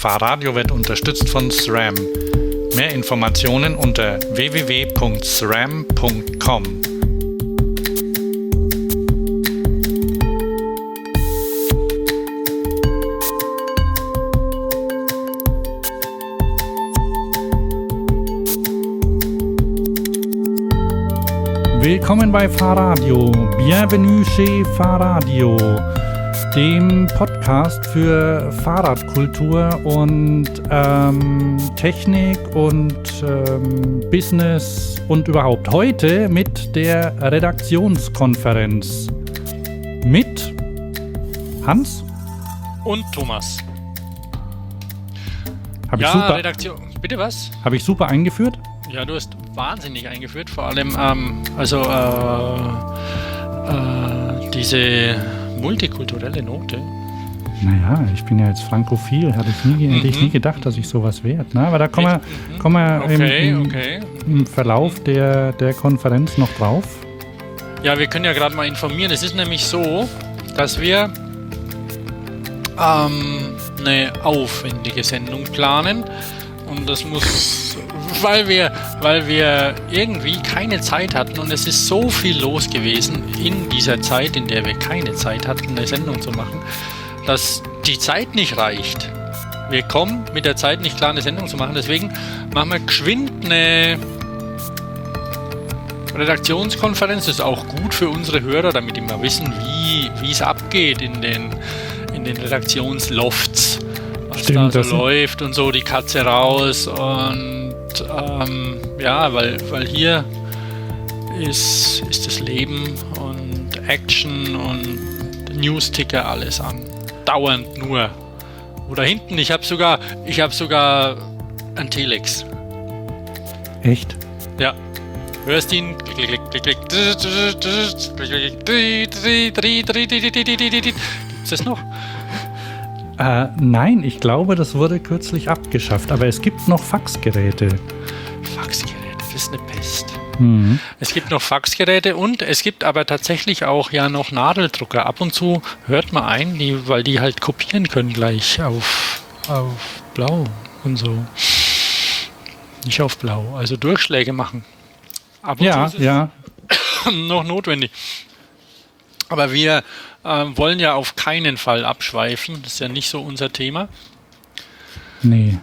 Fahrradio wird unterstützt von SRAM. Mehr Informationen unter www.sram.com. Willkommen bei Fahrradio. Bienvenue chez Fahrradio, dem Podcast für Fahrradkultur und Technik und Business und überhaupt. Heute mit der Redaktionskonferenz mit Hans und Thomas. Redaktion. Bitte was? Habe ich super eingeführt? Ja, du hast wahnsinnig eingeführt, vor allem diese multikulturelle Note. Naja, ich bin ja jetzt frankophil, hätte ich nie gedacht, dass ich sowas werde. Aber da kommen wir im Verlauf der Konferenz noch drauf. Ja, wir können ja gerade mal informieren. Es ist nämlich so, dass wir eine aufwendige Sendung planen und das muss... Weil wir irgendwie keine Zeit hatten und es ist so viel los gewesen in dieser Zeit, in der wir keine Zeit hatten, eine Sendung zu machen, dass die Zeit nicht reicht. Wir kommen mit der Zeit nicht klar, eine Sendung zu machen, deswegen machen wir geschwind eine Redaktionskonferenz. Das ist auch gut für unsere Hörer, damit die mal wissen, wie es abgeht in den Redaktionslofts. Was da so läuft und so, die Katze raus und weil hier ist das Leben und Action und News-Ticker alles an. Dauernd nur. Oder hinten, ich habe sogar ein Telex. Echt? Ja. Hörst ihn? Gibt's das noch? Nein, ich glaube, das wurde kürzlich abgeschafft, aber es gibt noch Faxgeräte. Faxgeräte, das ist eine Pest. Mhm. Es gibt noch Faxgeräte und es gibt aber tatsächlich auch ja noch Nadeldrucker. Ab und zu hört man ein, weil die halt kopieren können gleich auf Blau und so. Nicht auf Blau, also Durchschläge machen. Ab und zu ist es noch notwendig. Aber wir wollen ja auf keinen Fall abschweifen. Das ist ja nicht so unser Thema. Nee.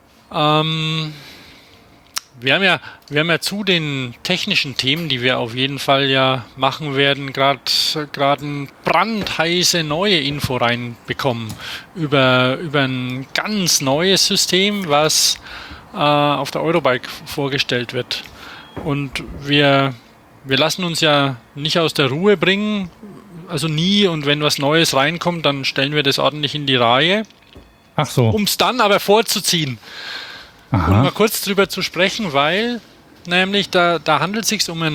Wir haben ja zu den technischen Themen, die wir auf jeden Fall ja machen werden, gerade eine brandheiße neue Info reinbekommen über ein ganz neues System, was auf der Eurobike vorgestellt wird. Und wir lassen uns ja nicht aus der Ruhe bringen, also nie, und wenn was Neues reinkommt, dann stellen wir das ordentlich in die Reihe. Ach so. Um es dann aber vorzuziehen. Aha. Und mal kurz drüber zu sprechen, weil nämlich da handelt es sich um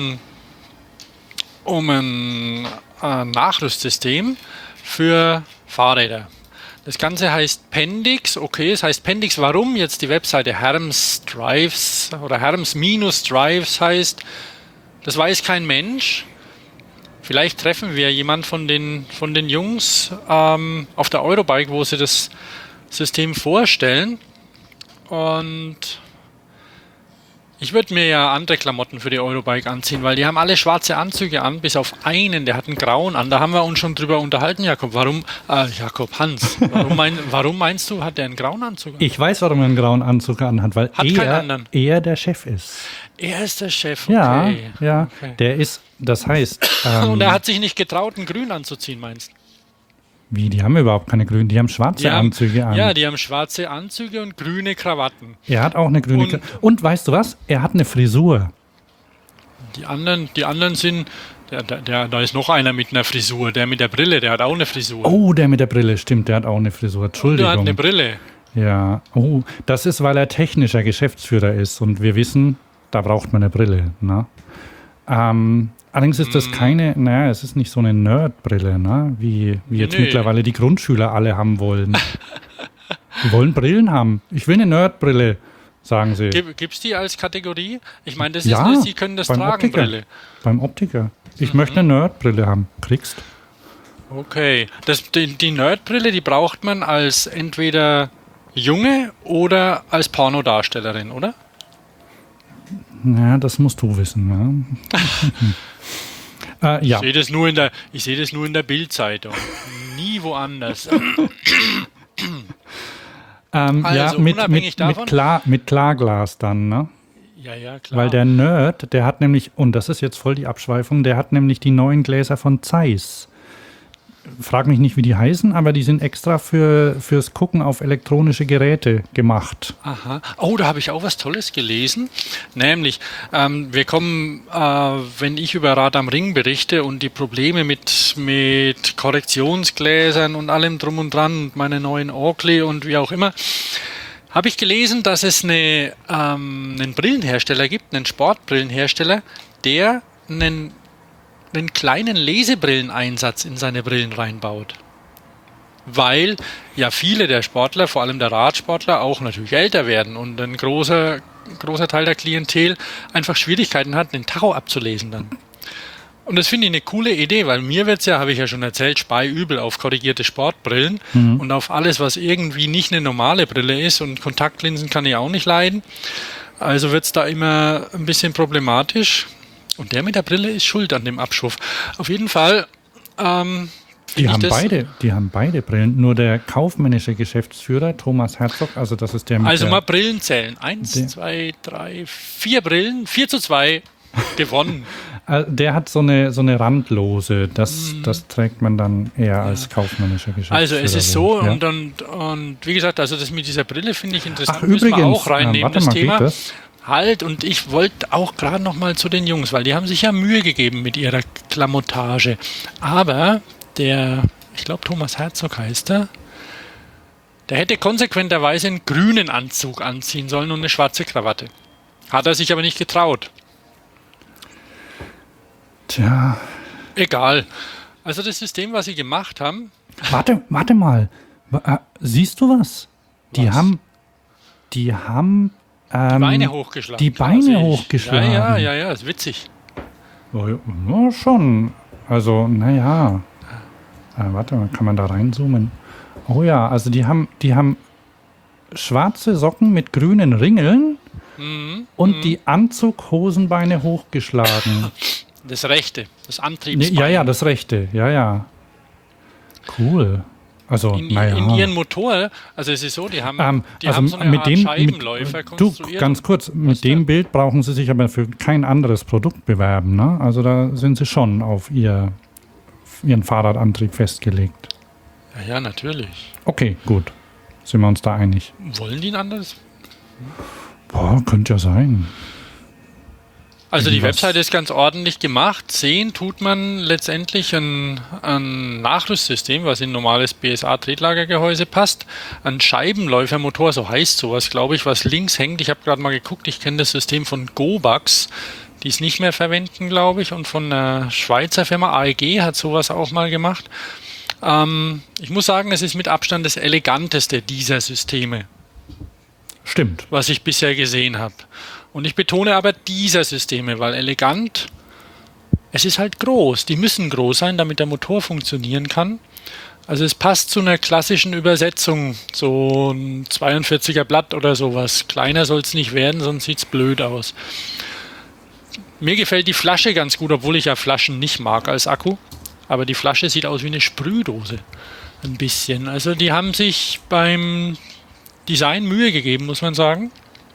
ein Nachrüstsystem für Fahrräder. Das Ganze heißt Pendix. Okay, es heißt Pendix. Warum? Jetzt die Webseite Herms Drives oder Herms-Drives heißt, das weiß kein Mensch. Vielleicht treffen wir jemanden von den Jungs auf der Eurobike, wo sie das System vorstellen. Und ich würde mir ja andere Klamotten für die Eurobike anziehen, weil die haben alle schwarze Anzüge an, bis auf einen, der hat einen grauen an. Da haben wir uns schon drüber unterhalten, Jakob. Hans, warum meinst du, hat der einen grauen Anzug an? Ich weiß, warum er einen grauen Anzug anhat, weil er der Chef ist. Er ist der Chef, okay. Ja. Okay. Der ist, das heißt... und er hat sich nicht getraut, einen grün anzuziehen, meinst du? Wie, die haben überhaupt keine grünen, die haben schwarze Anzüge an. Ja, die haben schwarze Anzüge und grüne Krawatten. Er hat auch eine grüne Krawatte. Und weißt du was? Er hat eine Frisur. Die anderen sind... Da ist noch einer mit einer Frisur, der mit der Brille, der hat auch eine Frisur. Oh, der mit der Brille, stimmt, der hat auch eine Frisur. Entschuldigung. Der hat eine Brille. Ja, das ist, weil er technischer Geschäftsführer ist und wir wissen, da braucht man eine Brille. Ne? Allerdings ist das es ist nicht so eine Nerd-Brille, ne? wie jetzt mittlerweile die Grundschüler alle haben wollen. Die wollen Brillen haben. Ich will eine Nerd-Brille, sagen sie. Gibt es die als Kategorie? Ich meine, das ist eine, sie können das tragen, Optiker. Brille. Beim Optiker. Ich möchte eine Nerd-Brille haben. Kriegst. Okay. Die Nerd-Brille, die braucht man als entweder Junge oder als Pornodarstellerin, oder? Ja, das musst du wissen. Ja. Ich Ja. sehe das nur in der Bildzeitung. Nie woanders. Ja, unabhängig davon? mit Klarglas dann, ne? Ja, klar. Weil der Nerd, der hat nämlich, und das ist jetzt voll die Abschweifung, der hat nämlich die neuen Gläser von Zeiss. Frag mich nicht, wie die heißen, aber die sind extra fürs Gucken auf elektronische Geräte gemacht. Aha. Oh, da habe ich auch was Tolles gelesen. Nämlich, wir kommen, wenn ich über Rad am Ring berichte und die Probleme mit Korrektionsgläsern und allem drum und dran und meine neuen Oakley und wie auch immer, habe ich gelesen, dass es einen Brillenhersteller gibt, einen Sportbrillenhersteller, der einen kleinen Lesebrilleneinsatz in seine Brillen reinbaut. Weil ja viele der Sportler, vor allem der Radsportler, auch natürlich älter werden und ein großer Teil der Klientel einfach Schwierigkeiten hat, den Tacho abzulesen dann. Und das finde ich eine coole Idee, weil mir wird es ja, habe ich ja schon erzählt, speiübel auf korrigierte Sportbrillen und auf alles, was irgendwie nicht eine normale Brille ist, und Kontaktlinsen kann ich auch nicht leiden. Also wird es da immer ein bisschen problematisch. Und der mit der Brille ist schuld an dem Abschwurf. Auf jeden Fall. Die haben beide Brillen. Nur der kaufmännische Geschäftsführer, Thomas Herzog, also das ist der mit Also der, mal Brillen zählen. 1, 2, 3, 4 Brillen. 4:2 gewonnen. der hat so eine randlose. Das trägt man dann eher als kaufmännischer Geschäftsführer. Also es ist so, ja. und wie gesagt, also das mit dieser Brille finde ich interessant. Ach, Müssen wir übrigens, auch reinnehmen, warte das mal, Thema. geht das? Halt, und ich wollte auch gerade noch mal zu den Jungs, weil die haben sich ja Mühe gegeben mit ihrer Klamottage. Aber ich glaube Thomas Herzog heißt er, der hätte konsequenterweise einen grünen Anzug anziehen sollen und eine schwarze Krawatte. Hat er sich aber nicht getraut. Tja, Egal. Also das System, was sie gemacht haben, warte mal. Siehst du was? Die Was? haben die Beine hochgeschlagen. die Klar, Beine sehe ich. hochgeschlagen. Ja, ist witzig. Ja, schon. Also, naja. Warte mal, kann man da reinzoomen? Oh ja, also die haben schwarze Socken mit grünen Ringeln und die Anzughosenbeine hochgeschlagen. Das rechte, das Antriebsbein. Ja, das rechte. Ja. Cool. Also, In naja. ihren Motor, also es ist so, die haben so eine mit Art dem, Scheibenläufer du, konstruiert. ganz kurz, mit dem Bild brauchen sie sich aber für kein anderes Produkt bewerben, ne? Also da sind sie schon auf ihren Fahrradantrieb festgelegt. Ja, natürlich. Okay, gut. Sind wir uns da einig? Wollen die ein anderes? Boah, könnte ja sein. Also die Irgendwas. Webseite ist ganz ordentlich gemacht. Sehen tut man letztendlich ein Nachrüstsystem, was in ein normales BSA-Tretlagergehäuse passt. Ein Scheibenläufermotor, so heißt sowas, glaube ich, was links hängt. Ich habe gerade mal geguckt, ich kenne das System von Gobax, die es nicht mehr verwenden, glaube ich. Und von einer Schweizer Firma AEG hat sowas auch mal gemacht. Ich muss sagen, es ist mit Abstand das eleganteste dieser Systeme, Stimmt. was ich bisher gesehen habe. Und ich betone aber dieser Systeme, weil elegant, es ist halt groß. Die müssen groß sein, damit der Motor funktionieren kann. Also es passt zu einer klassischen Übersetzung, so ein 42er Blatt oder sowas. Kleiner soll es nicht werden, sonst sieht es blöd aus. Mir gefällt die Flasche ganz gut, obwohl ich ja Flaschen nicht mag als Akku. Aber die Flasche sieht aus wie eine Sprühdose. Ein bisschen. Also die haben sich beim Design Mühe gegeben, muss man sagen.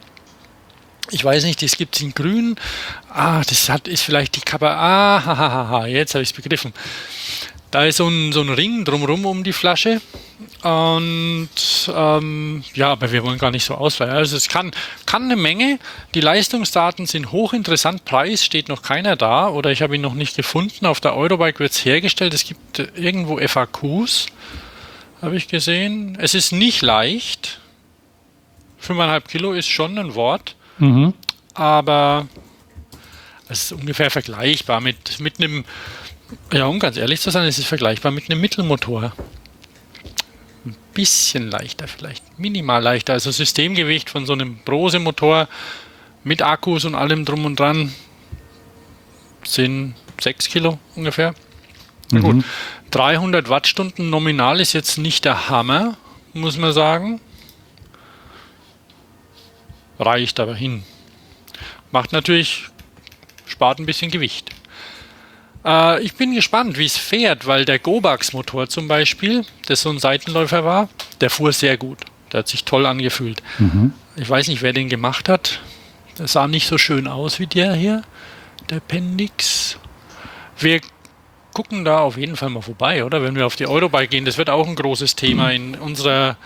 Ich weiß nicht, das gibt es in grün. Ist vielleicht die Kappe. Jetzt habe ich es begriffen. Da ist so ein Ring drumherum um die Flasche. Und aber wir wollen gar nicht so ausweichen. Also es kann eine Menge. Die Leistungsdaten sind hochinteressant. Preis steht noch keiner da oder ich habe ihn noch nicht gefunden. Auf der Eurobike wird es hergestellt. Es gibt irgendwo FAQs, habe ich gesehen. Es ist nicht leicht. 5,5 Kilo ist schon ein Wort. Aber es ist ungefähr vergleichbar mit einem, um ganz ehrlich zu sein, es ist vergleichbar mit einem Mittelmotor. Ein bisschen leichter vielleicht, minimal leichter. Also Systemgewicht von so einem Brose-Motor mit Akkus und allem drum und dran sind 6 Kilo ungefähr. Na gut, 300 Wattstunden nominal ist jetzt nicht der Hammer, muss man sagen. reicht aber hin. Macht natürlich, spart ein bisschen Gewicht. Ich bin gespannt, wie es fährt, weil der Gobax-Motor zum Beispiel, das so ein Seitenläufer war, der fuhr sehr gut. Der hat sich toll angefühlt. Ich weiß nicht, wer den gemacht hat. Das sah nicht so schön aus wie der hier, der Pendix. Wir gucken da auf jeden Fall mal vorbei, oder? Wenn wir auf die Eurobike gehen, das wird auch ein großes Thema in unserer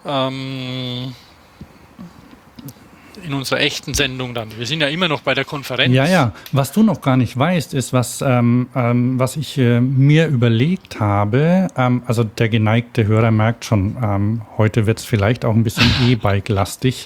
echten Sendung dann. Wir sind ja immer noch bei der Konferenz. Ja. Was du noch gar nicht weißt, ist, was ich mir überlegt habe. Also der geneigte Hörer merkt schon, heute wird es vielleicht auch ein bisschen E-Bike-lastig.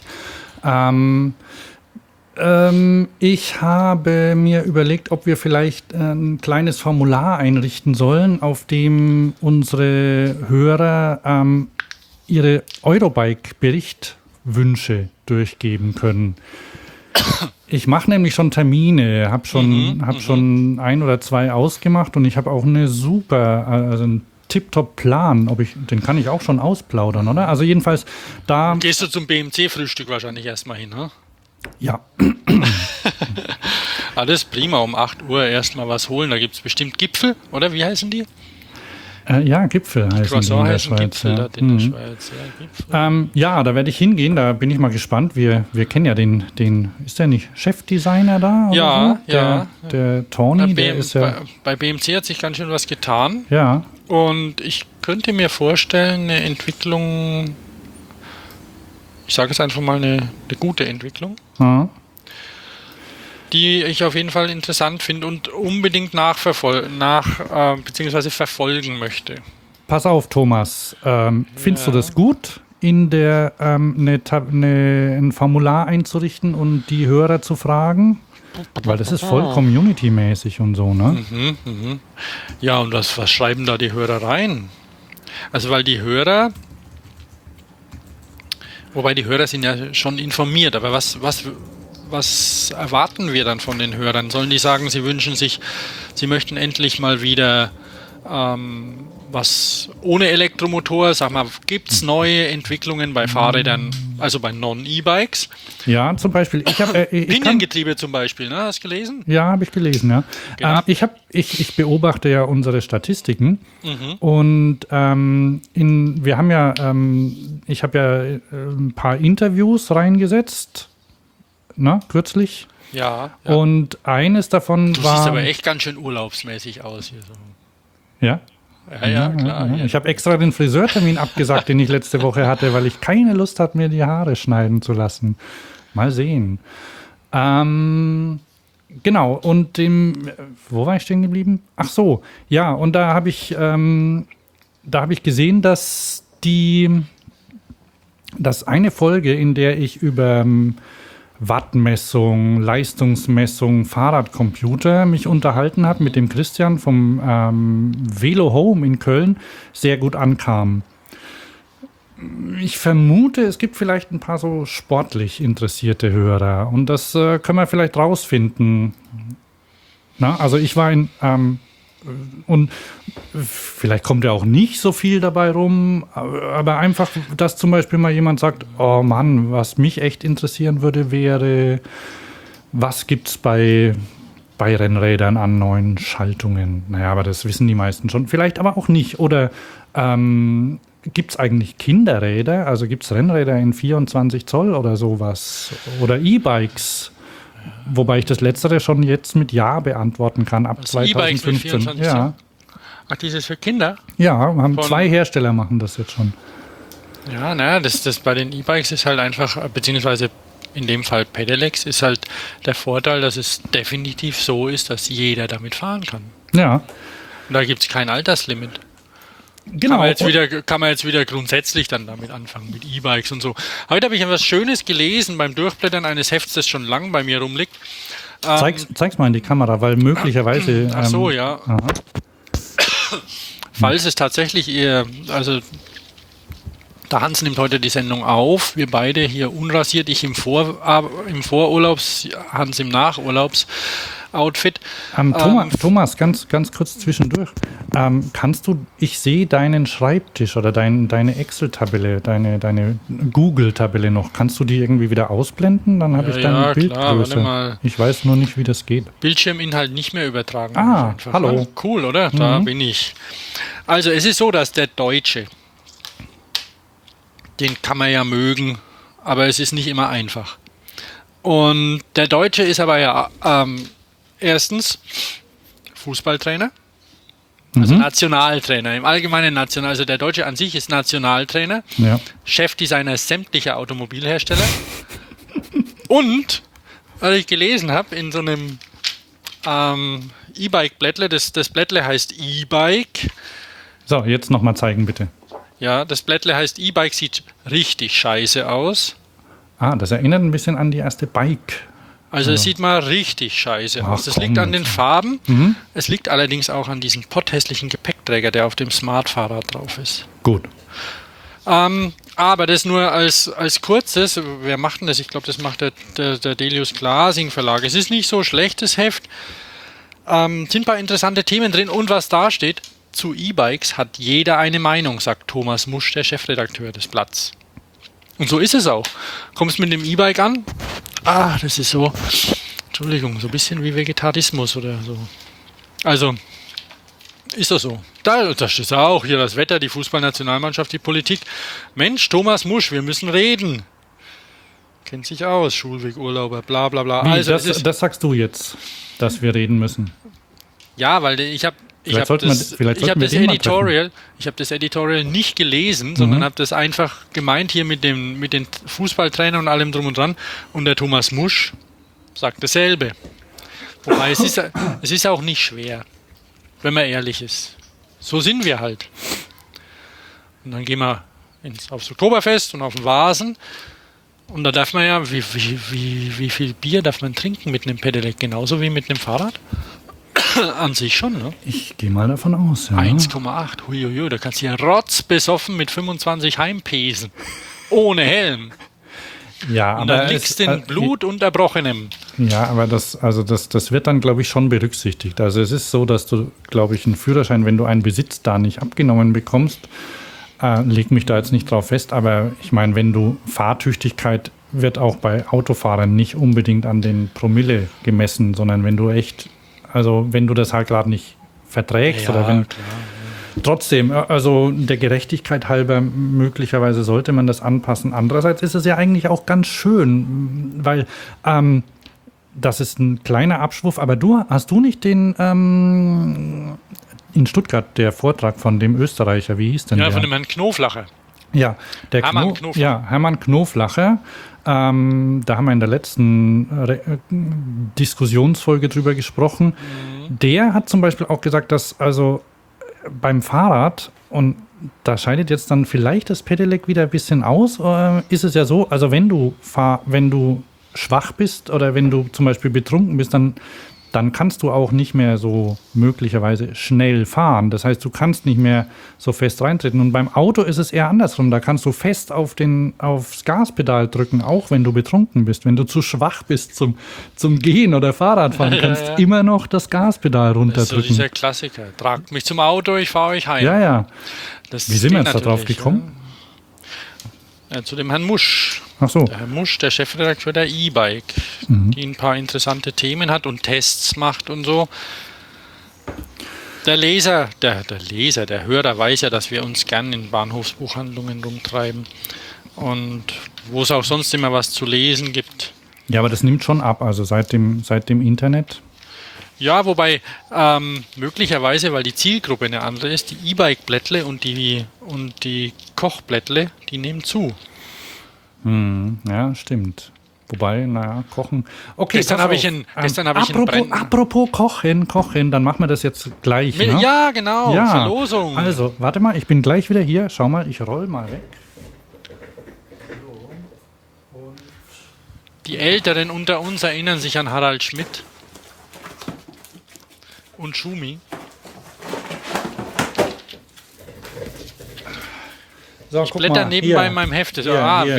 Ich habe mir überlegt, ob wir vielleicht ein kleines Formular einrichten sollen, auf dem unsere Hörer ihre Eurobike-Berichtwünsche durchgeben können. Ich mache nämlich schon Termine, habe schon 1 oder 2 ausgemacht und ich habe auch eine super, also einen Tip-Top-Plan, den kann ich auch schon ausplaudern, oder? Also jedenfalls da... Gehst du zum BMC-Frühstück wahrscheinlich erstmal hin, ne? Ja. Alles prima, um 8 Uhr erstmal was holen, da gibt es bestimmt Gipfel, oder wie heißen die? Ja, Gipfel heißen die in der Schweiz. Gipfel in der Schweiz, ja, Gipfel. Ja, da werde ich hingehen, da bin ich mal gespannt. Wir kennen ja den, ist der nicht Chefdesigner da? Ja, so? Der Tony, der ist ja... Bei BMC hat sich ganz schön was getan. Ja. Und ich könnte mir vorstellen, eine Entwicklung, ich sage es einfach mal, eine gute Entwicklung. Ja. Die ich auf jeden Fall interessant finde und unbedingt beziehungsweise verfolgen möchte. Pass auf, Thomas. Findest du das gut, in der ein Formular einzurichten und die Hörer zu fragen? Weil das ist voll community-mäßig und so, ne? Ja, und was schreiben da die Hörer rein? Also, weil die Hörer, wobei die Hörer sind ja schon informiert, aber was erwarten wir dann von den Hörern? Sollen die sagen, sie wünschen sich, sie möchten endlich mal wieder was ohne Elektromotor? Sag mal, gibt es neue Entwicklungen bei Fahrrädern, also bei Non-E-Bikes? Ja, zum Beispiel. Piniengetriebe zum Beispiel, ne? Hast du gelesen? Ja, habe ich gelesen, ja. Genau. Ich beobachte ja unsere Statistiken und wir haben ja, ich habe ja ein paar Interviews reingesetzt, kürzlich. Ja. Und eines davon du war... siehst aber echt ganz schön urlaubsmäßig aus hier so. Ja? Ja, klar. Ja. Ich habe extra den Friseurtermin abgesagt, den ich letzte Woche hatte, weil ich keine Lust hatte, mir die Haare schneiden zu lassen. Mal sehen. Genau, und wo war ich stehen geblieben? Ach so, ja, und da habe ich gesehen, dass eine Folge, in der ich über Wattmessung, Leistungsmessung, Fahrradcomputer mich unterhalten habe mit dem Christian vom Velo Home in Köln, sehr gut ankam. Ich vermute, es gibt vielleicht ein paar so sportlich interessierte Hörer und das können wir vielleicht rausfinden. Also ich war und vielleicht kommt ja auch nicht so viel dabei rum, aber einfach, dass zum Beispiel mal jemand sagt, oh Mann, was mich echt interessieren würde, wäre, was gibt's bei Rennrädern an neuen Schaltungen? Naja, aber das wissen die meisten schon. Vielleicht aber auch nicht. Oder gibt es eigentlich Kinderräder? Also gibt es Rennräder in 24 Zoll oder sowas? Oder E-Bikes? Wobei ich das Letztere schon jetzt mit Ja beantworten kann, ab 2015. Ja. Ach, dieses für Kinder? Ja, haben 2 Hersteller machen das jetzt schon. Ja, das bei den E-Bikes ist halt einfach, beziehungsweise in dem Fall Pedelecs, ist halt der Vorteil, dass es definitiv so ist, dass jeder damit fahren kann. Ja. Und da gibt es kein Alterslimit. Genau. Kann man jetzt wieder grundsätzlich dann damit anfangen, mit E-Bikes und so. Heute habe ich etwas Schönes gelesen beim Durchblättern eines Hefts, das schon lang bei mir rumliegt. Zeig's mal in die Kamera, weil möglicherweise... Ach so, ja. Falls es tatsächlich Der Hans nimmt heute die Sendung auf. Wir beide hier unrasiert. Ich im Vorurlaubs, Hans im Nachurlaubs-Outfit. Thomas, ganz kurz zwischendurch. Ich sehe deinen Schreibtisch oder deine Excel-Tabelle, deine Google-Tabelle noch. Kannst du die irgendwie wieder ausblenden? Dann habe ich deine Bildgröße. Klar, warte mal. Ich weiß nur nicht, wie das geht. Bildschirminhalt nicht mehr übertragen. Hallo. Cool, oder? Da bin ich. Also es ist so, dass der Deutsche, den kann man ja mögen, aber es ist nicht immer einfach. Und der Deutsche ist aber ja erstens Fußballtrainer, also Nationaltrainer, im Allgemeinen also der Deutsche an sich ist Nationaltrainer, Chefdesigner sämtlicher Automobilhersteller und, was ich gelesen habe, in so einem E-Bike-Blättle, das Blättle heißt E-Bike. So, jetzt nochmal zeigen, bitte. Ja, das Blättle heißt E-Bike, sieht richtig scheiße aus. Das erinnert ein bisschen an die erste Bike. Also es sieht mal richtig scheiße aus. Das liegt an den Farben. Es liegt allerdings auch an diesem potthässlichen Gepäckträger, der auf dem Smart-Fahrrad drauf ist. Gut. Aber das nur als kurzes. Wer macht denn das? Ich glaube, das macht der Delius Glasing Verlag. Es ist nicht so schlechtes Heft. Sind ein paar interessante Themen drin. Und was da steht, zu E-Bikes hat jeder eine Meinung, sagt Thomas Musch, der Chefredakteur des Blatts. Und so ist es auch. Kommst mit dem E-Bike an? Das ist so, Entschuldigung, so ein bisschen wie Vegetarismus oder so. Also, ist das so. Da steht auch hier das Wetter, die Fußballnationalmannschaft, die Politik. Mensch, Thomas Musch, wir müssen reden. Kennt sich aus, Schulweg, Urlauber, bla bla bla. Also, das sagst du jetzt, dass wir reden müssen. Ja, weil ich habe das Editorial nicht gelesen, sondern habe das einfach gemeint hier mit den Fußballtrainern und allem drum und dran. Und der Thomas Musch sagt dasselbe. Wobei es ist auch nicht schwer, wenn man ehrlich ist. So sind wir halt. Und dann gehen wir aufs Oktoberfest und auf den Vasen. Und da darf man ja, wie viel Bier darf man trinken mit einem Pedelec? Genauso wie mit einem Fahrrad? An sich schon, ne? Ich gehe mal davon aus, ja. 1,8, huiuiui, da kannst du ja rotzbesoffen mit 25 heimpesen. Ohne Helm. Ja, und dann liegst du in Blut und Erbrochenem. Ja, aber das wird dann, glaube ich, schon berücksichtigt. Also es ist so, dass du, glaube ich, einen Führerschein, wenn du einen Besitz da nicht abgenommen bekommst, leg mich da jetzt nicht drauf fest, aber ich meine, wenn du Fahrtüchtigkeit wird auch bei Autofahrern nicht unbedingt an den Promille gemessen, sondern wenn du wenn du das halt gerade nicht verträgst oder wenn. Klar, ja. Trotzdem, also der Gerechtigkeit halber, möglicherweise sollte man das anpassen. Andererseits ist es ja eigentlich auch ganz schön, weil das ist ein kleiner Abschwurf, aber hast du nicht den in Stuttgart der Vortrag von dem Österreicher, wie hieß denn der? Ja, von dem Herrn Knoflacher. Ja, Hermann Knoflacher. Da haben wir in der letzten Diskussionsfolge drüber gesprochen. Der hat zum Beispiel auch gesagt, dass also beim Fahrrad, und da scheidet jetzt dann vielleicht das Pedelec wieder ein bisschen aus, ist es ja so, also wenn du schwach bist oder wenn du zum Beispiel betrunken bist, dann kannst du auch nicht mehr so möglicherweise schnell fahren. Das heißt, du kannst nicht mehr so fest reintreten. Und beim Auto ist es eher andersrum. Da kannst du fest aufs Gaspedal drücken, auch wenn du betrunken bist. Wenn du zu schwach bist zum Gehen oder Fahrradfahren, kannst du immer noch das Gaspedal runterdrücken. Das ist so dieser Klassiker. Tragt mich zum Auto, ich fahre euch heim. Ja. Wie sind wir jetzt da drauf gekommen? Ja, zu dem Herrn Musch. Ach so. Der Herr Musch, der Chefredakteur der E-Bike, die ein paar interessante Themen hat und Tests macht und so. Der Hörer weiß ja, dass wir uns gern in Bahnhofsbuchhandlungen rumtreiben und wo es auch sonst immer was zu lesen gibt. Ja, aber das nimmt schon ab, also seit dem Internet. Ja, wobei möglicherweise, weil die Zielgruppe eine andere ist, die E-Bike-Blättle und die Kochblättle, die nehmen zu. Ja, stimmt. Wobei, Kochen. Okay, apropos Kochen, dann machen wir das jetzt gleich. Ne? Ja, genau, ja. Verlosung. Also, warte mal, ich bin gleich wieder hier. Schau mal, ich roll mal weg. Die Älteren unter uns erinnern sich an Harald Schmidt und Schumi. So, Ich blätter nebenbei in meinem Heft. Vegan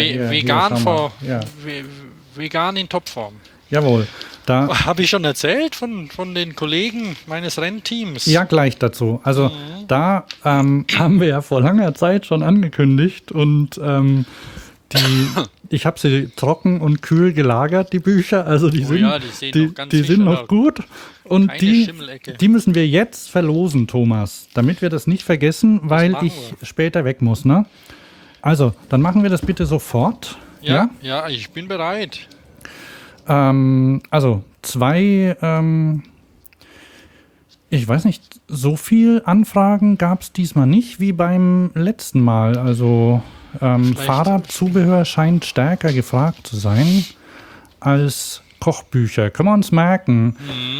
vegan in Topform. Jawohl. Da habe ich schon erzählt von den Kollegen meines Rennteams. Ja, gleich dazu. Also da haben wir ja vor langer Zeit schon angekündigt und ich habe sie trocken und kühl gelagert, die Bücher. Also die sind noch gut. Und die müssen wir jetzt verlosen, Thomas, damit wir das nicht vergessen, weil ich später weg muss. Ne? Also, dann machen wir das bitte sofort. Ja, ich bin bereit. Also 2, ich weiß nicht, so viel Anfragen gab es diesmal nicht wie beim letzten Mal. Also Fahrradzubehör scheint stärker gefragt zu sein als Kochbücher. Können wir uns merken.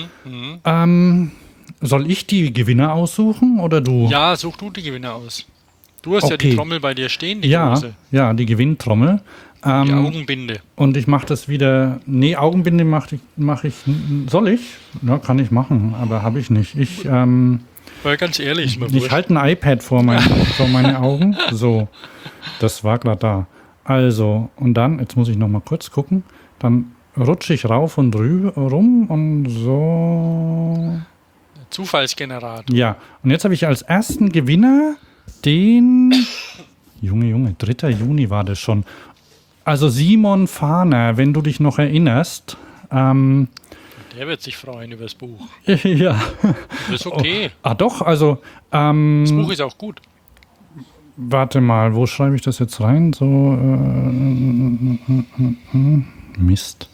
Soll ich die Gewinner aussuchen oder du? Ja, such du die Gewinner aus. Du hast ja die Trommel bei dir stehen, die große. Ja, die Gewinntrommel. Die Augenbinde. Und ich mache das wieder. Nee, Augenbinde mache ich. Soll ich? Ja, kann ich machen, aber habe ich nicht. Weil ganz ehrlich, ich halte ein iPad vor meine Augen. So, das war gerade da. Also, und dann, jetzt muss ich noch mal kurz gucken. Dann rutsche ich rauf und rum und so. Zufallsgenerator. Ja, und jetzt habe ich als ersten Gewinner den. Junge, 3. Juni war das schon. Also Simon Fahner, wenn du dich noch erinnerst. Der wird sich freuen über das Buch. Ja. Das ist okay. Doch, also. Das Buch ist auch gut. Warte mal, wo schreibe ich das jetzt rein? So. Mist.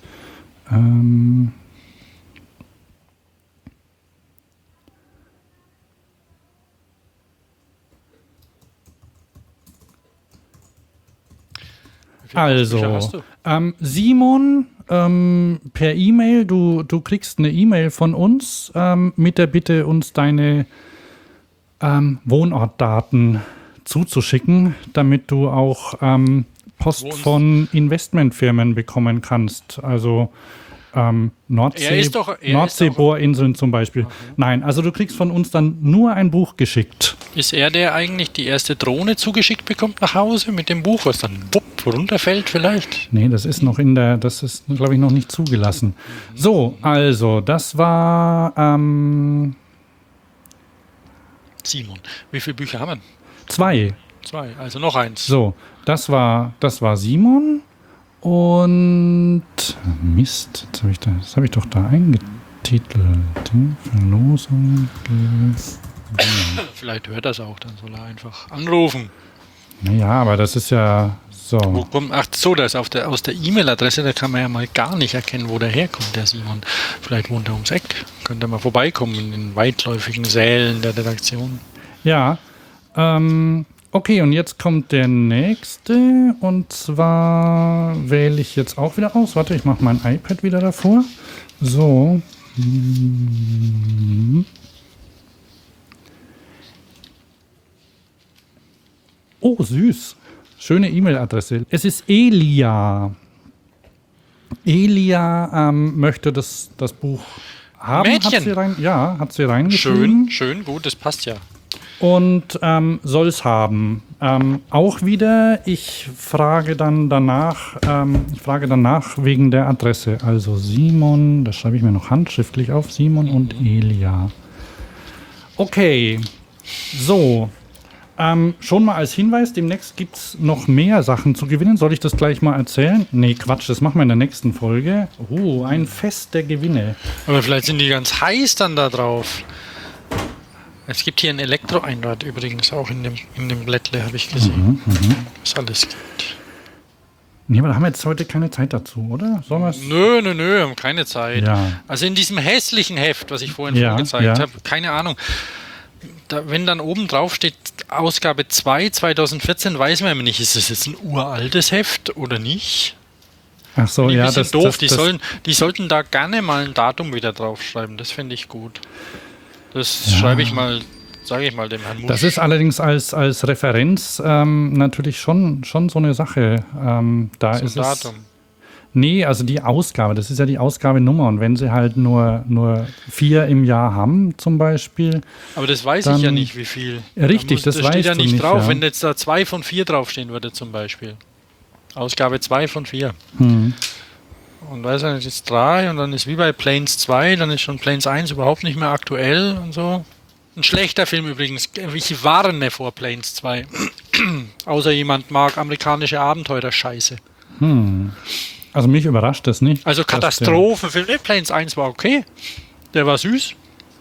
Also, Simon, per E-Mail, du kriegst eine E-Mail von uns mit der Bitte, uns deine Wohnortdaten zuzuschicken, damit du auch Post von Investmentfirmen bekommen kannst. Also Nordseebohrinseln zum Beispiel. Okay. Nein, also du kriegst von uns dann nur ein Buch geschickt. Ist er, der eigentlich die erste Drohne zugeschickt bekommt nach Hause mit dem Buch, was dann runterfällt vielleicht? Nee, das ist glaube ich, noch nicht zugelassen. So, also, das war Simon. Wie viele Bücher haben wir? 2. 2, also noch eins. So, das war Simon. Und Mist, das habe ich doch da eingetitelt. Verlosung. Vielleicht hört das auch, dann soll er einfach anrufen. Naja, aber das ist ja so. Das ist aus der E-Mail-Adresse, da kann man ja mal gar nicht erkennen, wo der herkommt, der Simon. Vielleicht wohnt er ums Eck. Könnte er mal vorbeikommen in den weitläufigen Sälen der Redaktion. Ja, okay, und jetzt kommt der nächste, und zwar wähle ich jetzt auch wieder aus. Warte, ich mache mein iPad wieder davor. So. Oh, süß. Schöne E-Mail-Adresse. Es ist Elia. Elia möchte das Buch haben. Mädchen. Hat sie reingeschrieben. Schön, gut, das passt ja. Und soll es haben. Auch wieder, ich frage danach wegen der Adresse. Also Simon, das schreibe ich mir noch handschriftlich auf, Simon und Elia. Okay, so. Schon mal als Hinweis, demnächst gibt es noch mehr Sachen zu gewinnen. Soll ich das gleich mal erzählen? Nee, Quatsch, das machen wir in der nächsten Folge. Oh, ein Fest der Gewinne. Aber vielleicht sind die ganz heiß dann da drauf. Es gibt hier ein Elektroeinrad übrigens auch in dem Blättle, habe ich gesehen. Was alles gibt. Nee, aber da haben wir jetzt heute keine Zeit dazu, oder? Sollen wir's? Nö, haben keine Zeit. Ja. Also in diesem hässlichen Heft, was ich vorhin vorgezeigt habe, keine Ahnung. Wenn dann oben drauf steht Ausgabe 2 2014, weiß man immer nicht, ist das jetzt ein uraltes Heft oder nicht? Ach so, ja, das ist doof. Die sollten da gerne mal ein Datum wieder draufschreiben. Das finde ich gut. Das schreibe ich mal, sage ich mal dem Herrn Musch. Das ist allerdings als Referenz natürlich schon so eine Sache. Da so ist Datum. Nee, also die Ausgabe, das ist ja die Ausgabenummer. Und wenn sie halt nur 4 im Jahr haben, zum Beispiel. Aber das weiß ich ja nicht, wie viel. Richtig, das steht weißt ja du nicht nicht drauf, ja. wenn jetzt da 2 von 4 draufstehen würde, zum Beispiel. Ausgabe 2 von 4. Hm. Und weiß ich nicht, jetzt 3 und dann ist wie bei Planes 2, dann ist schon Planes 1 überhaupt nicht mehr aktuell und so. Ein schlechter Film übrigens. Ich warne vor Planes 2. Außer jemand mag amerikanische Abenteuer-Scheiße. Also mich überrascht das nicht. Also Katastrophenfilm. Nee, Planes 1 war okay. Der war süß.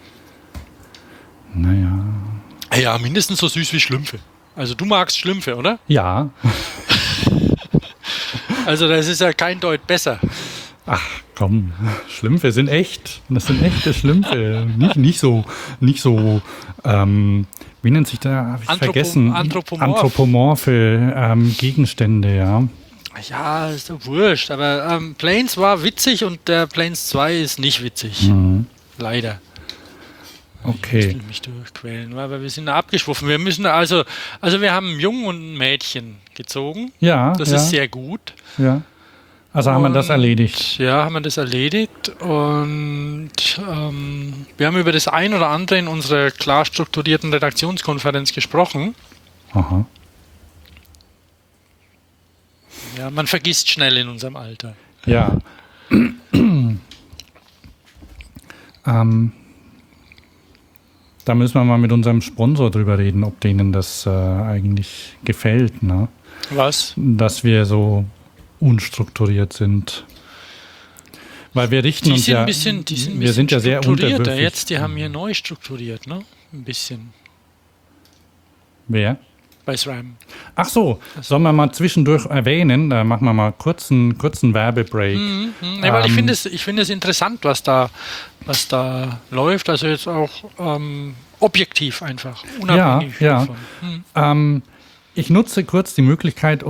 Naja. Ja, mindestens so süß wie Schlümpfe. Also du magst Schlümpfe, oder? Ja. Also das ist ja kein Deut besser. Ach komm, Schlümpfe sind echt. Das sind echte Schlümpfe. nicht so, wie nennt sich da? Hab ich vergessen. Anthropomorphe Gegenstände, ja. Ja, ist doch wurscht. Aber Planes war witzig und der Planes 2 ist nicht witzig. Leider. Okay. Ich will mich durchquälen, aber wir sind da abgeschwoffen. Wir müssen also wir haben einen Jungen und ein Mädchen gezogen. Ja. Das ist sehr gut. Ja. Also haben wir das erledigt. Ja, haben wir das erledigt. Und wir haben über das ein oder andere in unserer klar strukturierten Redaktionskonferenz gesprochen. Aha. Ja, man vergisst schnell in unserem Alter. Ja. Da müssen wir mal mit unserem Sponsor drüber reden, ob denen das eigentlich gefällt, ne? Was? Dass wir so unstrukturiert sind. Weil wir richten uns ja, die sind wir sind ja sehr strukturierter unterwürfig. jetzt, die haben hier neu strukturiert, ne? Ein bisschen. Wer? Bei SRAM. Ach so, sollen wir mal zwischendurch erwähnen, da machen wir mal kurzen Werbebreak. Nee, weil ich finde es interessant, was da läuft, also jetzt auch objektiv einfach, unabhängig davon. Ich nutze kurz die Möglichkeit,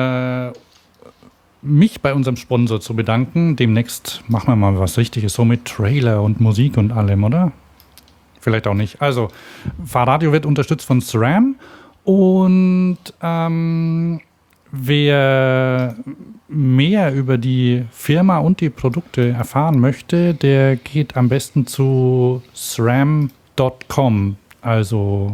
mich bei unserem Sponsor zu bedanken. Demnächst machen wir mal was Richtiges, so mit Trailer und Musik und allem, oder? Vielleicht auch nicht. Also, Fahrradio wird unterstützt von SRAM. Und wer mehr über die Firma und die Produkte erfahren möchte, der geht am besten zu sram.com, also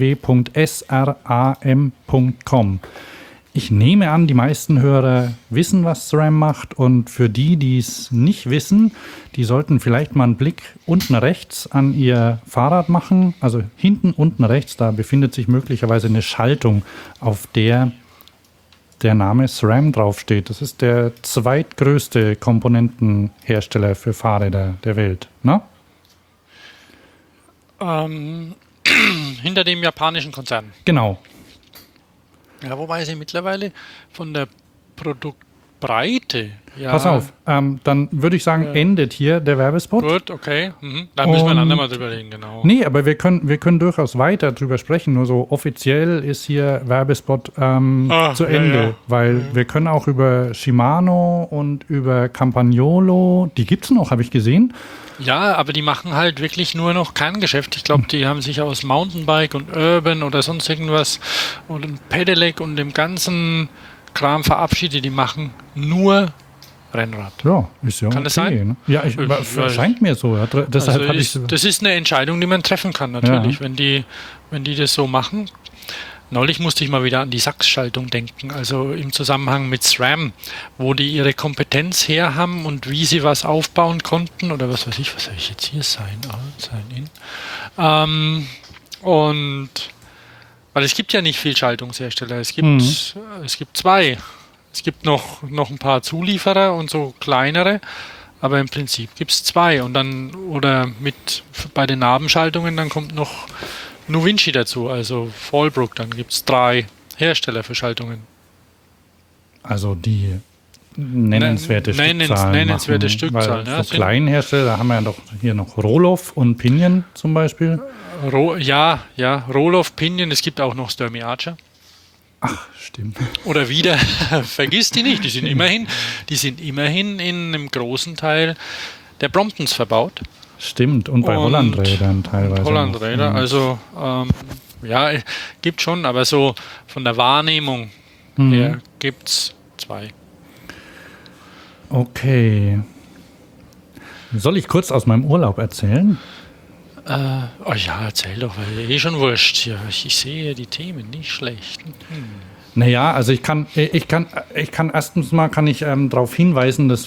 www.sram.com. Ich nehme an, die meisten Hörer wissen, was SRAM macht, und für die es nicht wissen, die sollten vielleicht mal einen Blick unten rechts an ihr Fahrrad machen. Also hinten unten rechts, da befindet sich möglicherweise eine Schaltung, auf der der Name SRAM draufsteht. Das ist der zweitgrößte Komponentenhersteller für Fahrräder der Welt, ne? Hinter dem japanischen Konzern. Genau. Ja, wobei sie mittlerweile von der Produktbreite. Ja, Pass auf, dann würde ich sagen, endet hier der Werbespot. Gut, okay. Da müssen wir ein andermal drüber reden, genau. Nee, aber wir können durchaus weiter drüber sprechen. Nur so offiziell ist hier Werbespot zu Ende. Weil wir können auch über Shimano und über Campagnolo, die gibt es noch, habe ich gesehen. Ja, aber die machen halt wirklich nur noch Kerngeschäft. Ich glaube, die haben sich aus Mountainbike und Urban oder sonst irgendwas und Pedelec und dem ganzen Kram verabschiedet. Die machen nur Rennrad. Ja, ist ja Kann das sein? Ne? Ja, scheint mir so. Ja. Deshalb also das ist eine Entscheidung, die man treffen kann, natürlich, wenn die das so machen. Neulich musste ich mal wieder an die Sachs-Schaltung denken, also im Zusammenhang mit SRAM, wo die ihre Kompetenz her haben und wie sie was aufbauen konnten oder was weiß ich, was soll ich jetzt hier sein? Und weil es gibt ja nicht viel Schaltungshersteller, es gibt 2. Es gibt noch ein paar Zulieferer und so kleinere, aber im Prinzip gibt es 2 und dann bei den Nabenschaltungen, dann kommt noch Novinci dazu, also Fallbrook, dann gibt es 3 Hersteller für Schaltungen. Also die nennenswerte Stückzahl. Weil so kleinen Hersteller, da haben wir ja doch hier noch Rohloff und Pinion zum Beispiel. Rohloff, Pinion, es gibt auch noch Sturmey Archer. Ach, stimmt. Oder wieder, vergiss die nicht, die sind immerhin in einem großen Teil der Bromptons verbaut. Stimmt, und bei Hollandrädern teilweise. Hollandräder, also gibt schon, aber so von der Wahrnehmung her gibt es 2. Okay. Soll ich kurz aus meinem Urlaub erzählen? Oh ja, erzähl doch, weil schon wurscht. Ja, ich sehe die Themen nicht schlecht. Naja, also ich kann erstens mal darauf hinweisen, dass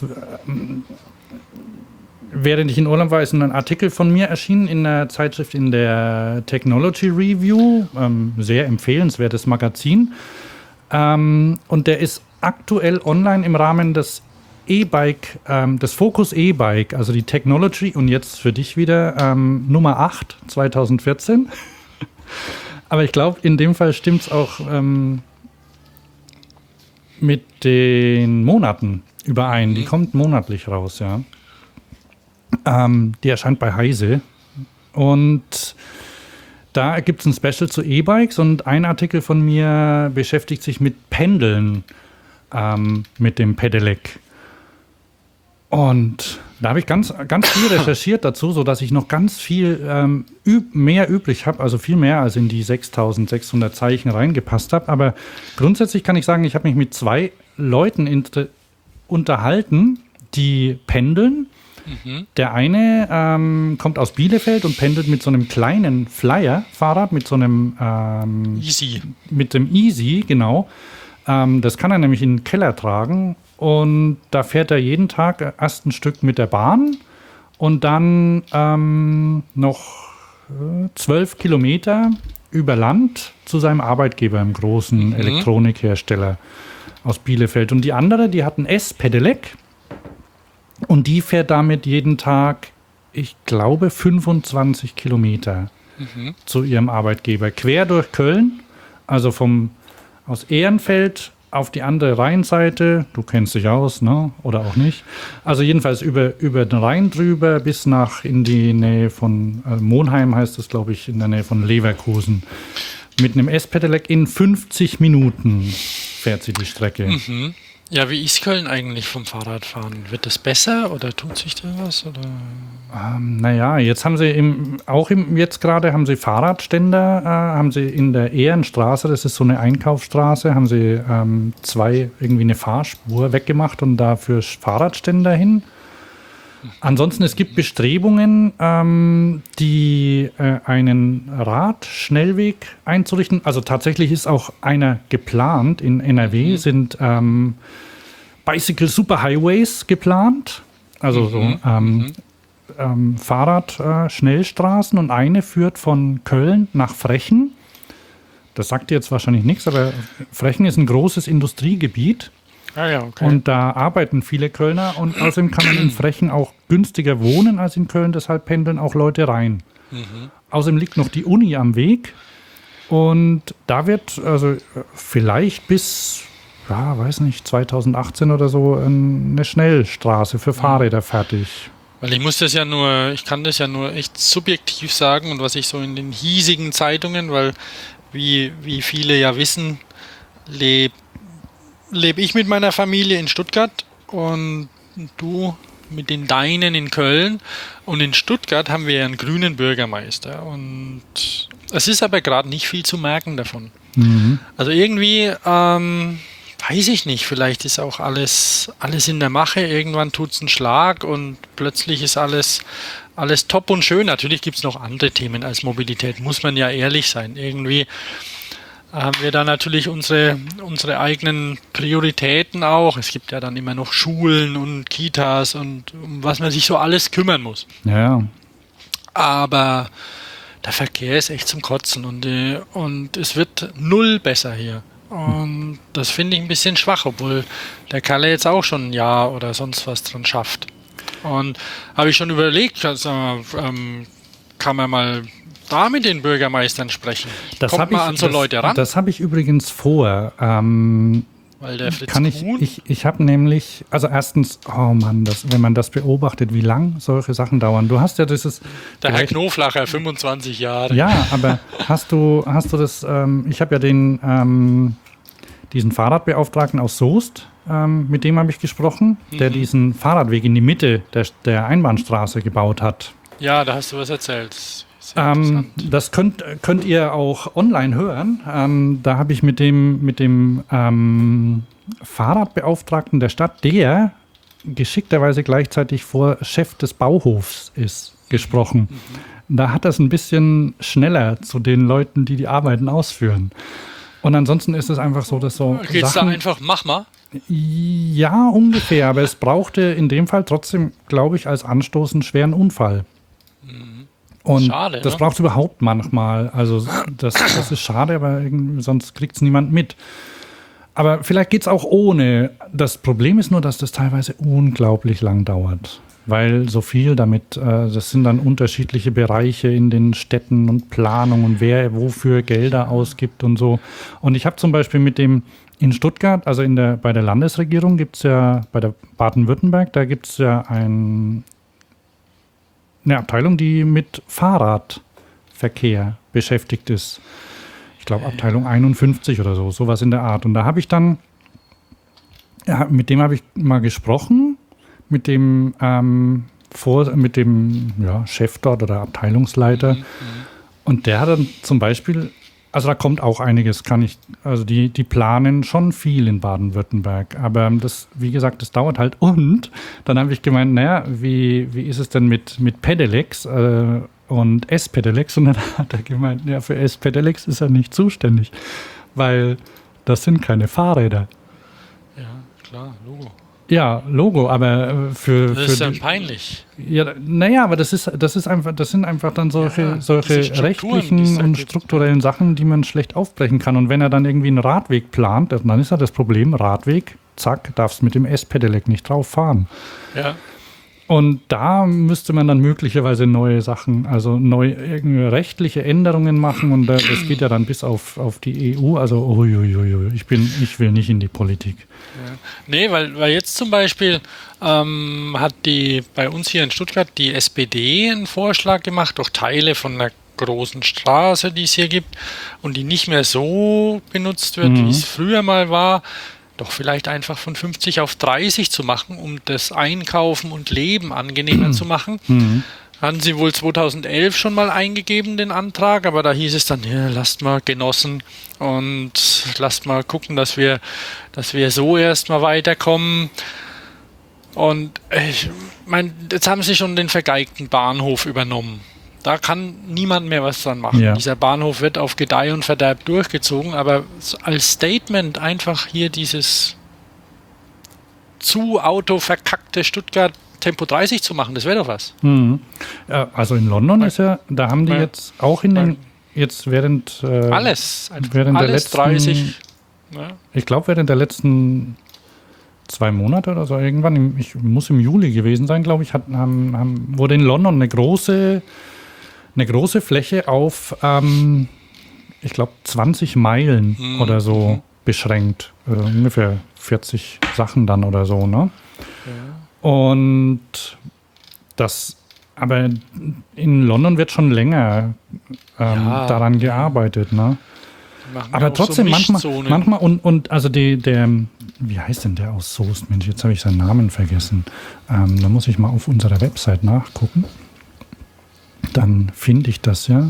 während ich in Urlaub war, ist ein Artikel von mir erschienen in der Zeitschrift, in der Technology Review, sehr empfehlenswertes Magazin. Und der ist aktuell online im Rahmen des E-Bike, das Focus E-Bike, also die Technology, und jetzt für dich wieder Nummer 8 2014. Aber ich glaube, in dem Fall stimmt es auch mit den Monaten überein. Die kommt monatlich raus, ja. Die erscheint bei Heise. Und da gibt es ein Special zu E-Bikes und ein Artikel von mir beschäftigt sich mit Pendeln mit dem Pedelec. Und da habe ich ganz viel recherchiert dazu, sodass ich noch ganz viel mehr übrig habe, also viel mehr als in die 6600 Zeichen reingepasst habe. Aber grundsätzlich kann ich sagen, ich habe mich mit 2 Leuten unterhalten, die pendeln. Der eine kommt aus Bielefeld und pendelt mit so einem kleinen Flyer-Fahrrad, mit so einem Easy. Mit dem Easy, genau. Das kann er nämlich in den Keller tragen und da fährt er jeden Tag erst ein Stück mit der Bahn und dann noch 12 Kilometer über Land zu seinem Arbeitgeber, einem großen Elektronikhersteller aus Bielefeld. Und die andere, die hat ein S-Pedelec. Und die fährt damit jeden Tag, ich glaube, 25 Kilometer zu ihrem Arbeitgeber. Quer durch Köln, also aus Ehrenfeld auf die andere Rheinseite. Du kennst dich aus, ne? Oder auch nicht. Also jedenfalls über den Rhein drüber bis in die Nähe von Monheim, heißt es, glaube ich, in der Nähe von Leverkusen. Mit einem S-Pedelec in 50 Minuten fährt sie die Strecke. Ja, wie ist Köln eigentlich vom Fahrradfahren? Wird das besser oder tut sich da was? Oder? Naja, jetzt haben sie jetzt gerade haben sie Fahrradständer, haben sie in der Ehrenstraße, das ist so eine Einkaufsstraße, haben sie irgendwie eine Fahrspur weggemacht und dafür Fahrradständer hin. Ansonsten, es gibt Bestrebungen, einen Radschnellweg einzurichten. Also tatsächlich ist auch einer geplant. In NRW sind Bicycle Superhighways geplant. Also Fahrrad-Schnellstraßen und eine führt von Köln nach Frechen. Das sagt dir jetzt wahrscheinlich nichts, aber Frechen ist ein großes Industriegebiet. Ah ja, okay. Und da arbeiten viele Kölner und außerdem kann man in Frechen auch günstiger wohnen als in Köln, deshalb pendeln auch Leute rein. Außerdem liegt noch die Uni am Weg und da wird also vielleicht bis, weiß nicht, 2018 oder so eine Schnellstraße für Fahrräder fertig. Weil ich kann das ja nur echt subjektiv sagen und was ich so in den hiesigen Zeitungen, weil wie viele ja wissen, lebe ich mit meiner Familie in Stuttgart und du mit den Deinen in Köln. Und in Stuttgart haben wir einen grünen Bürgermeister. Und es ist aber gerade nicht viel zu merken davon. Also irgendwie, weiß ich nicht, vielleicht ist auch alles in der Mache. Irgendwann tut es einen Schlag und plötzlich ist alles top und schön. Natürlich gibt es noch andere Themen als Mobilität, muss man ja ehrlich sein. Irgendwie haben wir da natürlich unsere eigenen Prioritäten auch. Es gibt ja dann immer noch Schulen und Kitas und um was man sich so alles kümmern muss. Ja. Aber der Verkehr ist echt zum Kotzen und es wird null besser hier. Und das finde ich ein bisschen schwach, obwohl der Kalle jetzt auch schon ein Jahr oder sonst was dran schafft. Und habe ich schon überlegt, also, kann man mal da mit den Bürgermeistern sprechen. Kommt mal an so Leute ran. Das habe ich übrigens vor. Weil der Fritz Kuhn? Ich habe nämlich, also erstens, oh Mann, wenn man das beobachtet, wie lang solche Sachen dauern. Du hast ja dieses... Der Herr Knoflacher, 25 Jahre. Ja, aber hast du das, ich habe ja diesen Fahrradbeauftragten aus Soest, mit dem habe ich gesprochen, der diesen Fahrradweg in die Mitte der Einbahnstraße gebaut hat. Ja, da hast du was erzählt. Das könnt ihr auch online hören. Da habe ich mit dem Fahrradbeauftragten der Stadt, der geschickterweise gleichzeitig vor Chef des Bauhofs ist, gesprochen. Da hat das ein bisschen schneller zu den Leuten, die Arbeiten ausführen. Und ansonsten ist es einfach so, dass so Geht's Sachen... da einfach, mach mal? Ja, ungefähr. Aber es brauchte in dem Fall trotzdem, glaube ich, als Anstoß einen schweren Unfall. Und Schade, das ne? braucht es überhaupt manchmal. Also das ist schade, aber sonst kriegt es niemand mit. Aber vielleicht geht es auch ohne. Das Problem ist nur, dass das teilweise unglaublich lang dauert. Weil so viel damit, das sind dann unterschiedliche Bereiche in den Städten und Planung und wer wofür Gelder ausgibt und so. Und ich habe zum Beispiel mit dem in Stuttgart, also bei der Landesregierung gibt es ja, bei der Baden-Württemberg, da gibt es ja eine Abteilung, die mit Fahrradverkehr beschäftigt ist. Ich glaube Abteilung 51 oder so, sowas in der Art. Und da habe ich dann, mit dem habe ich mal gesprochen, mit dem Chef dort oder Abteilungsleiter. Und der hat dann zum Beispiel, also da kommt auch einiges, die planen schon viel in Baden-Württemberg. Aber das, wie gesagt, das dauert halt. Und dann habe ich gemeint, naja, wie ist es denn mit Pedelecs und S-Pedelecs? Und dann hat er gemeint, ja, für S-Pedelecs ist er nicht zuständig, weil das sind keine Fahrräder. Ja, klar, Logo. Ja, Logo, aber Das ist dann peinlich. Ja, naja, aber das sind einfach dann solche diese rechtlichen und strukturellen Sachen, die man schlecht aufbrechen kann. Und wenn er dann irgendwie einen Radweg plant, dann ist ja das Problem, Radweg, zack, darfst mit dem S-Pedelec nicht drauf fahren. Ja. Und da müsste man dann möglicherweise neue Sachen, also irgendeine rechtliche Änderungen machen. Und das geht ja dann bis auf die EU. Also, ich will nicht in die Politik. Ja. Nee, weil jetzt zum Beispiel hat bei uns hier in Stuttgart die SPD einen Vorschlag gemacht, durch Teile von einer großen Straße, die es hier gibt und die nicht mehr so benutzt wird, wie es früher mal war, doch vielleicht einfach von 50 auf 30 zu machen, um das Einkaufen und Leben angenehmer zu machen. Hatten sie wohl 2011 schon mal eingegeben, den Antrag, aber da hieß es dann, ja, lasst mal Genossen und lasst mal gucken, dass wir so erstmal weiterkommen. Und ich meine, jetzt haben sie schon den vergeigten Bahnhof übernommen. Da kann niemand mehr was dran machen. Ja. Dieser Bahnhof wird auf Gedeih und Verderb durchgezogen, aber als Statement einfach hier dieses zu autoverkackte Stuttgart Tempo 30 zu machen, das wäre doch was. Ja, also in London ist ja, da haben die jetzt auch jetzt während alles der letzten 30. Ja. Ich glaube, während der letzten 2 Monate oder so irgendwann, ich muss im Juli gewesen sein, glaube ich, wurde in London eine große Fläche auf, ich glaube, 20 Meilen oder so beschränkt. Ungefähr 40 Sachen dann oder so, ne? Ja. Und aber in London wird schon länger daran gearbeitet, ne? Aber trotzdem, so manchmal und also wie heißt denn der aus Soest? Mensch, jetzt habe ich seinen Namen vergessen. Da muss ich mal auf unserer Website nachgucken. Dann finde ich das ja.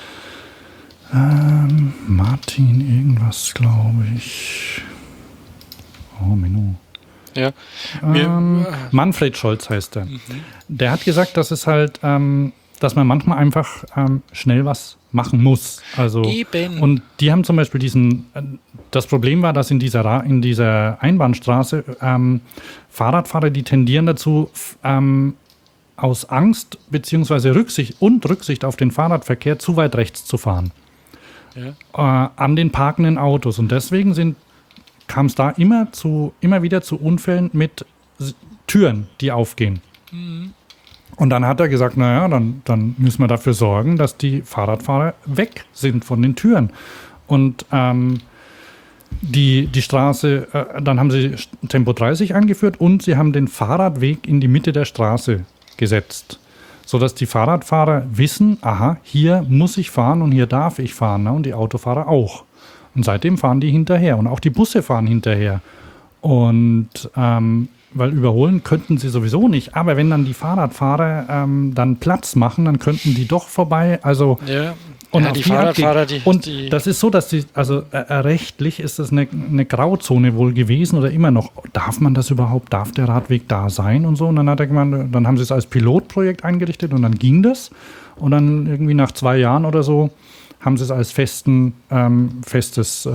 Martin irgendwas, glaube ich. Oh, Menno. Ja. Manfred Scholz heißt er. Der hat gesagt, dass es halt, dass man manchmal einfach schnell was machen muss. Also, eben. Und die haben zum Beispiel das Problem war, dass in dieser Einbahnstraße Fahrradfahrer, die tendieren dazu, aus Angst bzw. Rücksicht auf den Fahrradverkehr zu weit rechts zu fahren. Ja. An den parkenden Autos. Und deswegen kam es da immer wieder zu Unfällen mit Türen, die aufgehen. Und dann hat er gesagt, naja, dann müssen wir dafür sorgen, dass die Fahrradfahrer weg sind von den Türen. Und die Straße, dann haben sie Tempo 30 eingeführt und sie haben den Fahrradweg in die Mitte der Straße gesetzt, sodass die Fahrradfahrer wissen, aha, hier muss ich fahren und hier darf ich fahren, ne? Und die Autofahrer auch. Und seitdem fahren die hinterher und auch die Busse fahren hinterher. Und weil überholen könnten sie sowieso nicht, aber wenn dann die Fahrradfahrer dann Platz machen, dann könnten die doch vorbei. Also Und Ja, auf die die Fahrradfahrer, abgeht. Und das ist so, dass rechtlich ist das eine Grauzone wohl gewesen oder immer noch. Darf man das überhaupt? Darf der Radweg da sein und so? Und dann hat er gemeint, dann haben sie es als Pilotprojekt eingerichtet und dann ging das. Und dann irgendwie nach 2 Jahren oder so haben sie es als festes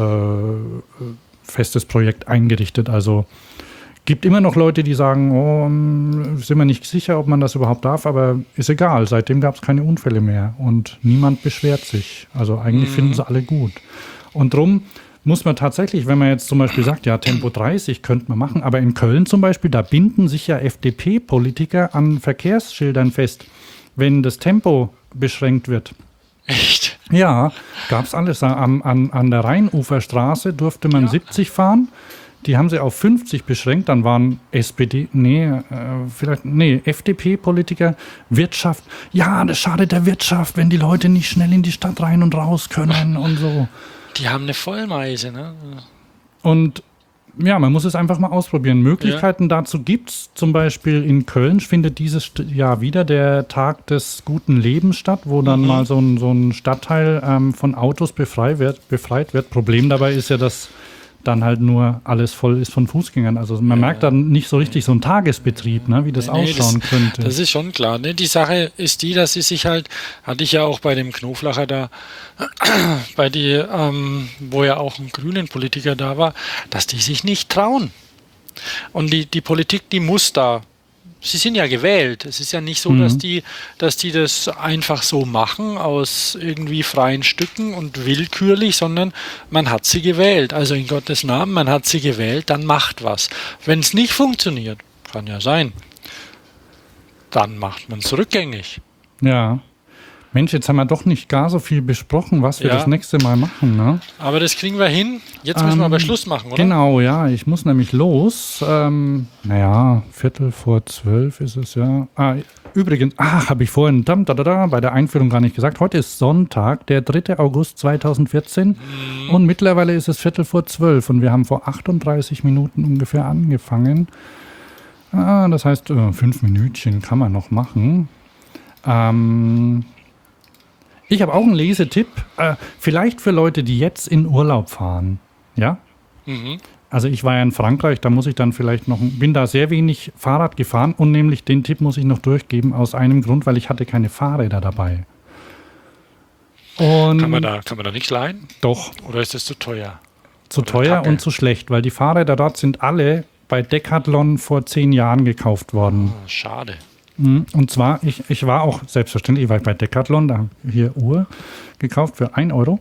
Projekt eingerichtet. Also gibt immer noch Leute, die sagen, sind wir nicht sicher, ob man das überhaupt darf, aber ist egal. Seitdem gab es keine Unfälle mehr und niemand beschwert sich. Also eigentlich finden sie alle gut. Und drum muss man tatsächlich, wenn man jetzt zum Beispiel sagt, ja, Tempo 30 könnte man machen, aber in Köln zum Beispiel, da binden sich ja FDP-Politiker an Verkehrsschildern fest, wenn das Tempo beschränkt wird. Echt? Ja, gab es alles. An der Rheinuferstraße durfte man 70 fahren. Die haben sie auf 50 beschränkt. Dann waren FDP-Politiker, Wirtschaft. Ja, das schadet der Wirtschaft, wenn die Leute nicht schnell in die Stadt rein und raus können und so. Die haben eine Vollmeise, ne? Und ja, man muss es einfach mal ausprobieren. Möglichkeiten dazu gibt es. Zum Beispiel in Köln findet dieses Jahr wieder der Tag des guten Lebens statt, wo dann mal so ein Stadtteil von Autos befreit wird. Problem dabei ist ja, dass dann halt nur alles voll ist von Fußgängern. Also man merkt dann nicht so richtig so einen Tagesbetrieb, ne, wie das ausschauen könnte. Das ist schon klar. Ne? Die Sache ist die, dass sie sich halt, hatte ich ja auch bei dem Knoflacher da, wo ja auch ein grünen Politiker da war, dass die sich nicht trauen. Und die Politik, die muss da. Sie sind ja gewählt. Es ist ja nicht so, dass die das einfach so machen aus irgendwie freien Stücken und willkürlich, sondern man hat sie gewählt. Also in Gottes Namen, man hat sie gewählt, dann macht was. Wenn es nicht funktioniert, kann ja sein, dann macht man es rückgängig. Ja. Mensch, jetzt haben wir doch nicht gar so viel besprochen, was wir das nächste Mal machen, ne? Aber das kriegen wir hin. Jetzt müssen wir aber Schluss machen, oder? Genau, ja. Ich muss nämlich los. 11:45 ist es, ja. Übrigens, habe ich vorhin bei der Einführung gar nicht gesagt. Heute ist Sonntag, der 3. August 2014. Und mittlerweile ist es 11:45 und wir haben vor 38 Minuten ungefähr angefangen. Das heißt, 5 Minütchen kann man noch machen. Ich habe auch einen Lesetipp, vielleicht für Leute, die jetzt in Urlaub fahren. Ja? Also ich war ja in Frankreich, da muss ich dann vielleicht bin da sehr wenig Fahrrad gefahren und nämlich den Tipp muss ich noch durchgeben aus einem Grund, weil ich hatte keine Fahrräder dabei. Und kann man da nicht leihen? Doch. Oder ist das zu teuer? Zu teuer und zu schlecht, weil die Fahrräder dort sind alle bei Decathlon vor 10 Jahren gekauft worden. Oh, schade. Und zwar, ich war auch selbstverständlich, bei Decathlon, da hier Uhr gekauft für 1 Euro.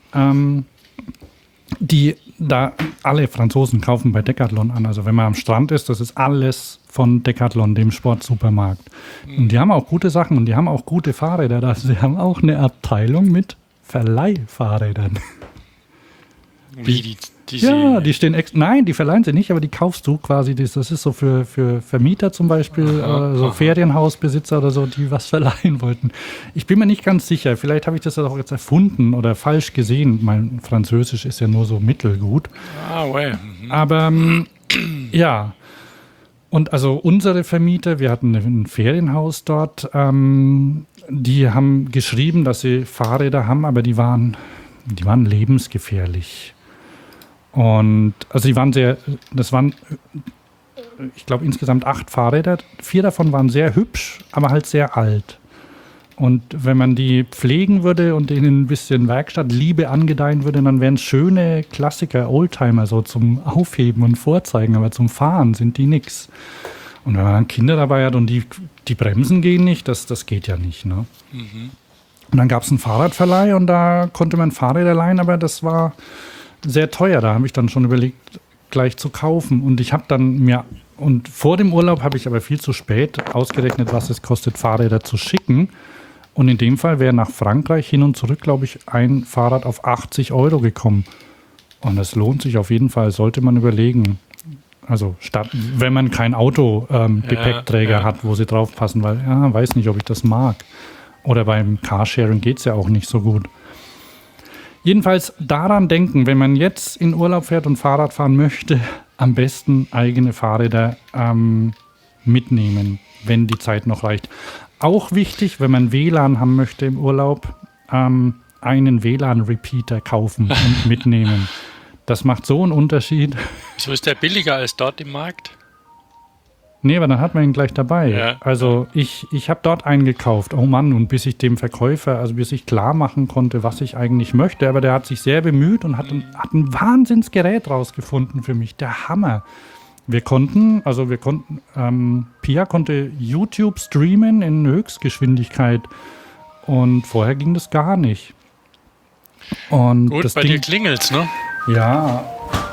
Alle Franzosen kaufen bei Decathlon an. Also wenn man am Strand ist, das ist alles von Decathlon, dem Sportsupermarkt. Und die haben auch gute Sachen und die haben auch gute Fahrräder. Also sie haben auch eine Abteilung mit Verleihfahrrädern. Wie die stehen extra. Nein, die verleihen sie nicht, aber die kaufst du quasi. Das ist so für Vermieter zum Beispiel, Ferienhausbesitzer oder so, die was verleihen wollten. Ich bin mir nicht ganz sicher. Vielleicht habe ich das auch jetzt erfunden oder falsch gesehen. Mein Französisch ist ja nur so mittelgut. Aber ja. Und also unsere Vermieter, wir hatten ein Ferienhaus dort, die haben geschrieben, dass sie Fahrräder haben, aber die waren lebensgefährlich. Und also ich glaube insgesamt 8 Fahrräder. 4 davon waren sehr hübsch, aber halt sehr alt. Und wenn man die pflegen würde und denen ein bisschen Werkstattliebe angedeihen würde, dann wären es schöne Klassiker, Oldtimer, so zum Aufheben und Vorzeigen, aber zum Fahren sind die nix. Und wenn man dann Kinder dabei hat und die Bremsen gehen nicht, das geht ja nicht, ne? Und dann gab es einen Fahrradverleih und da konnte man Fahrräder leihen, aber das war sehr teuer. Da habe ich dann schon überlegt, gleich zu kaufen. Und ich habe dann und vor dem Urlaub habe ich aber viel zu spät ausgerechnet, was es kostet, Fahrräder zu schicken. Und in dem Fall wäre nach Frankreich hin und zurück, glaube ich, ein Fahrrad auf 80 Euro gekommen. Und das lohnt sich auf jeden Fall, sollte man überlegen. Also wenn man kein Gepäckträger hat, wo sie draufpassen, weil weiß nicht, ob ich das mag. Oder beim Carsharing geht es ja auch nicht so gut. Jedenfalls daran denken, wenn man jetzt in Urlaub fährt und Fahrrad fahren möchte, am besten eigene Fahrräder mitnehmen, wenn die Zeit noch reicht. Auch wichtig, wenn man WLAN haben möchte im Urlaub, einen WLAN-Repeater kaufen und mitnehmen. Das macht so einen Unterschied. So ist der billiger als dort im Markt? Nee, aber dann hat man ihn gleich dabei. Ja. Also ich habe dort eingekauft. Oh Mann, und bis ich dem Verkäufer, also bis ich klar machen konnte, was ich eigentlich möchte. Aber der hat sich sehr bemüht und hat ein Wahnsinnsgerät rausgefunden für mich. Der Hammer. Pia konnte YouTube streamen in Höchstgeschwindigkeit. Und vorher ging das gar nicht. Und Gut, das bei dir klingelt's, ne? Ja.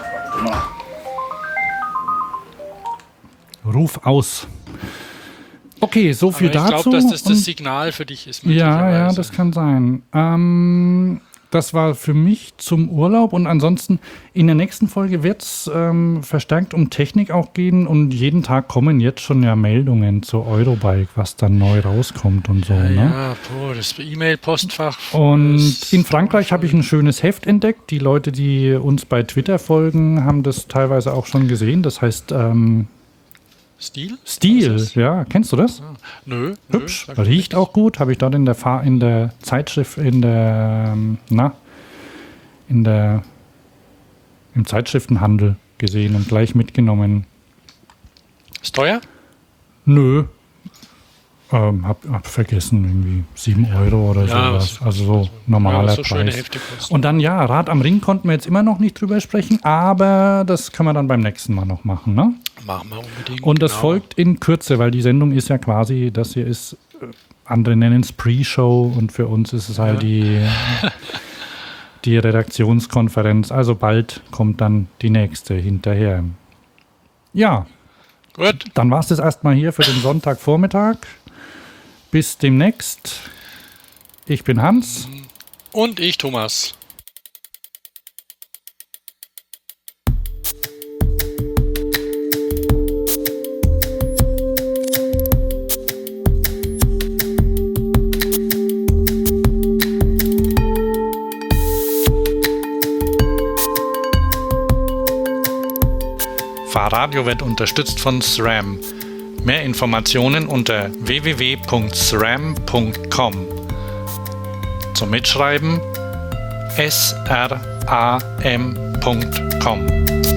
Ruf aus. Okay, so viel dazu. Ich glaube, dass das das Signal für dich ist. Ja, das kann sein. Das war für mich zum Urlaub und ansonsten in der nächsten Folge wird es verstärkt um Technik auch gehen und jeden Tag kommen jetzt schon ja Meldungen zur Eurobike, was dann neu rauskommt und so. Ja, das E-Mail-Postfach. Und in Frankreich habe ich ein schönes Heft entdeckt. Die Leute, die uns bei Twitter folgen, haben das teilweise auch schon gesehen. Das heißt Stil, ja. Kennst du das? Ja. Nö. Hübsch. Riecht auch gut. Habe ich dort in der Zeitschrift, im Zeitschriftenhandel gesehen und gleich mitgenommen. Ist teuer? Nö. Hab vergessen, irgendwie 7 Euro oder sowas. Also so normaler so Preis. Und dann, ja, Rad am Ring konnten wir jetzt immer noch nicht drüber sprechen, aber das können wir dann beim nächsten Mal noch machen, ne? Machen wir unbedingt. Und das folgt in Kürze, weil die Sendung ist ja quasi, das hier ist, andere nennen es Pre-Show und für uns ist es halt die Redaktionskonferenz. Also bald kommt dann die nächste hinterher. Ja. Gut. Dann war es das erstmal hier für den Sonntagvormittag. Bis demnächst. Ich bin Hans. Und ich, Thomas. Fahrradio wird unterstützt von SRAM. Mehr Informationen unter www.sram.com. Zum Mitschreiben sram.com.